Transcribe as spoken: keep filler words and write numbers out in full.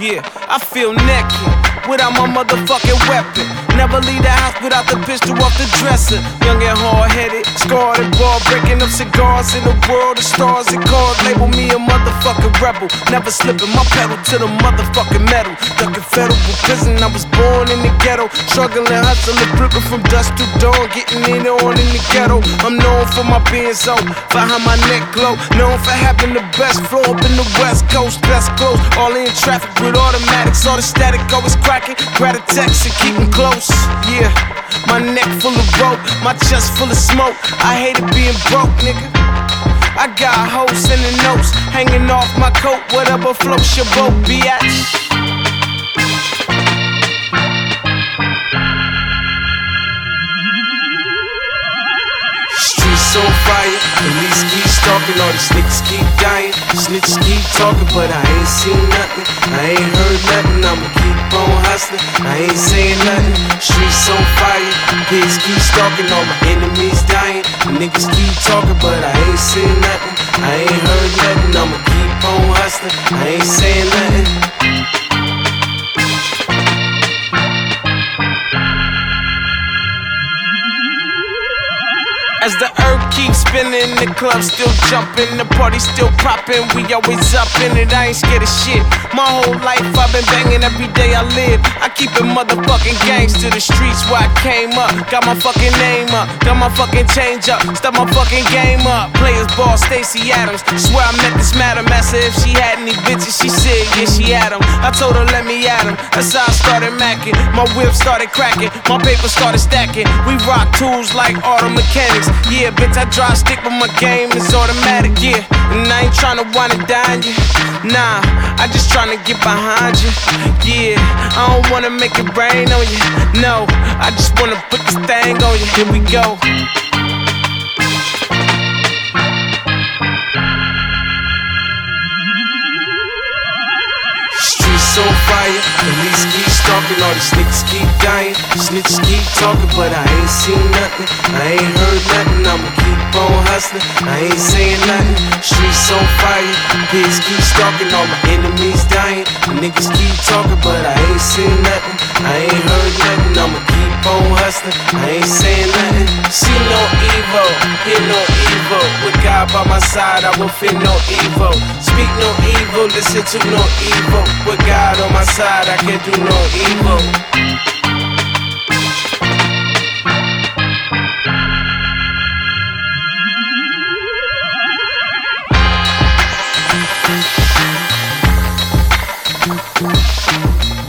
Yeah, I feel naked without my motherfucking weapon. Never leave the house without the pistol off the dresser. Young and hard-headed, scarred and ball, breaking up cigars in the world of stars and cars. Label me a motherfucking rebel. Never slipping my pedal to the motherfucking metal. Ducking federal prison, I was born in the ghetto. Struggling, hustling, gripping from dusk to dawn. Getting in on in the ghetto. I'm known for my being so, for how my neck glow. Known for having the best flow up in the west coast. Best clothes, all in traffic with automatics. All the static always cracking. Grab a text and keep them close. Yeah, my neck full of rope, my chest full of smoke. I hated being broke, nigga. I got hoes in the notes, hanging off my coat. Whatever floats your boat, biatch. Streets on fire, police keep stalking, all these niggas keep dying. Snitches keep talking, but I ain't seen nothing. I ain't heard nothing, I'ma keep on hustling. I ain't saying nothing. Streets on fire, pigs keep stalking, all my enemies dying. The niggas keep talking, but I ain't seen nothing. I ain't heard nothing, I'ma keep on hustling. I ain't saying nothing. As the earth keeps spinning, the club still jumping, the party still popping, we always up in it, I ain't scared of shit. My whole life I've been banging, every day I live. I keep it motherfucking gangs to the streets where I came up. Got my fucking name up, got my fucking change up, step my fucking game up. Players ball, Stacey Adams, swear I met this madam. Asked her if she had any bitches, she said yeah she had them. I told her let me at them, that's how I started macking. My whip started cracking, my paper started stacking. We rock tools like auto mechanics. Yeah, bitch, I drive stick, but my game is automatic, yeah. And I ain't tryna wind and dine you. Nah, I just tryna get behind you. Yeah, I don't wanna make it rain on you. No, I just wanna put this thing on you. Here we go. Streets on fire, police keep stalking, all these niggas keep dying. Snitches keep talking, but I ain't seen nothing. I ain't heard nothing, I'ma keep on hustling. I ain't saying nothing. Streets on fire, pigs keep stalking, all my enemies dying. The niggas keep talking, but I ain't seen nothing. I ain't heard nothing, I'ma keep on hustling. I ain't saying nothing. See no evil, hear no evil. With God by my side, I will fear no evil. Speak no evil, listen to no evil. With God on my side, I can't do no evil.